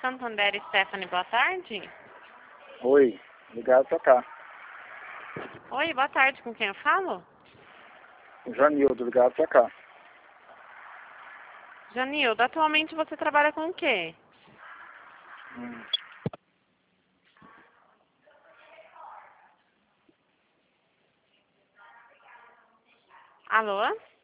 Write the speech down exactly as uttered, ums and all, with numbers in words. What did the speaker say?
Santander, Stephanie, boa tarde. Oi, ligado pra cá. Oi, boa tarde, com quem eu falo? Janildo, ligado pra cá. Janildo, atualmente você trabalha com o quê? Hum. Alô?